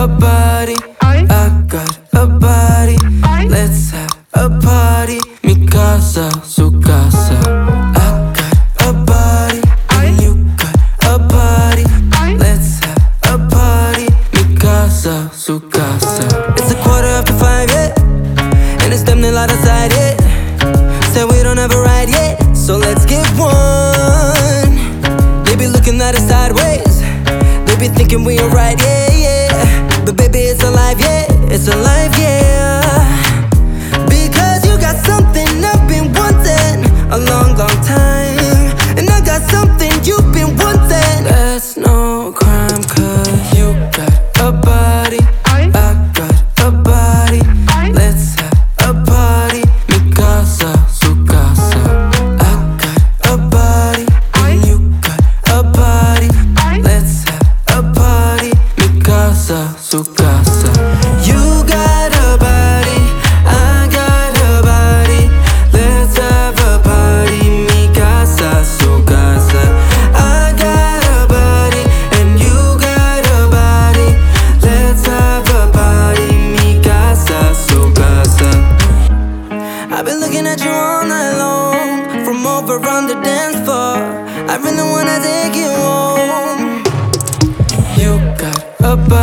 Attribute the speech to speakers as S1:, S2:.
S1: a body, I got a body. Let's have a party. Mi casa, su casa. I got a body, and you got a body. Let's have a party. Mi casa, su casa. It's 5:15, yeah, and it's damn near light outside, yeah. Said we don't have a ride yet, so let's get one. They be looking at us sideways, they be thinking we alright, yeah, yeah. But baby, it's alive, yeah, it's alive, yeah. Because you got something I've been wanting a long, long time, and I got something you've been wanting. That's no crime, cause you got a body, I got a body. Let's have a party. Mi casa, su casa. I got a body, and you got a body. Let's have a party. Mi casa, su casa. You got a body, I got a body. Let's have a party. Mi casa, su casa. I got a body, and you got a body. Let's have a party. Mi casa, su casa. I've been looking at you all night long, from over on the dance floor. I really wanna take you home. You got a body,